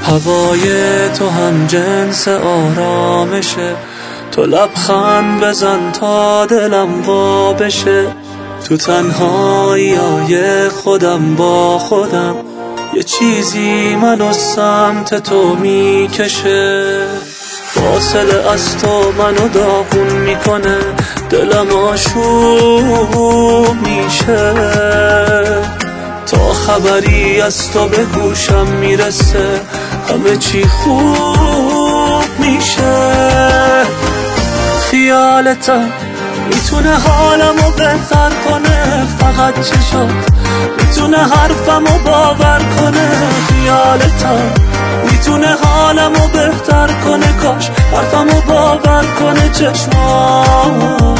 هوای تو هم جنس آرامشه، تو لبخند بزن تا دلم وا بشه. تو تنهایی خودم با خودم، یه چیزی منو سمت تو میکشه. فاصله از تو منو داغون میکنه، دلم آشوب میشه. تا خبری از تو به گوشم میرسه، همه چی خوب میشه. خیالتم میتونه حالمو بهتر کنه، فقط چشات میتونه حرفمو باور کنه. خیالتم میتونه حالمو بهتر کنه، کاش حرفمو باور کنه چشمات.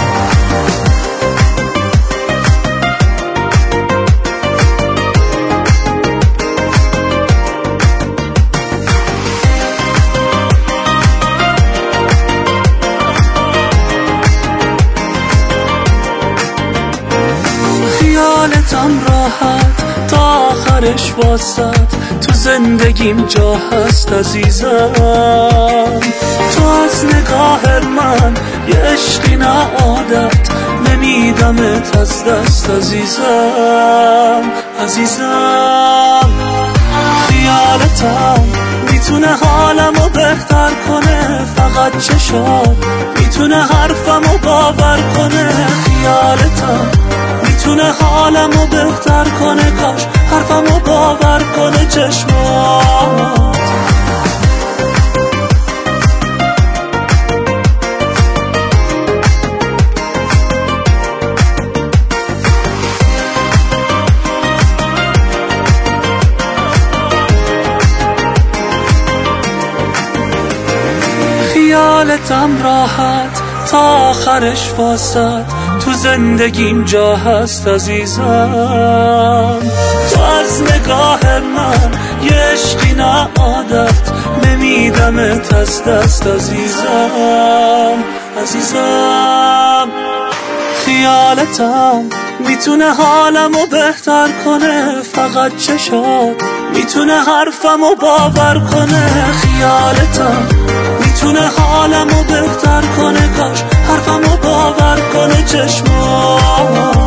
خیالتم راحت تا آخرش واسط، تو زندگیم جا هست عزیزم. تو از نگاه من یه عشقی نه عادت، نمیدمت از دست عزیزم. عزیزم خیالتم میتونه حالمو بهتر کنه، فقط چشات میتونه حرفمو باور کنه. خیالتم میتونه حالمو بهتر کنه، کاش حرفمو باور کنه چشمات. خیالتم راحت تا آخرش واسط، تو زندگیم جا هست عزیزم. تو از نگاه من یه عشقی نه عادت، نمیدمت از دست عزیزم. عزیزم خیالتم میتونه حالمو بهتر کنه، فقط چشات میتونه حرفمو باور کنه. خیالتم میتونه حالمو بهتر کنه، کاش حرفمو باور کنه چشمات.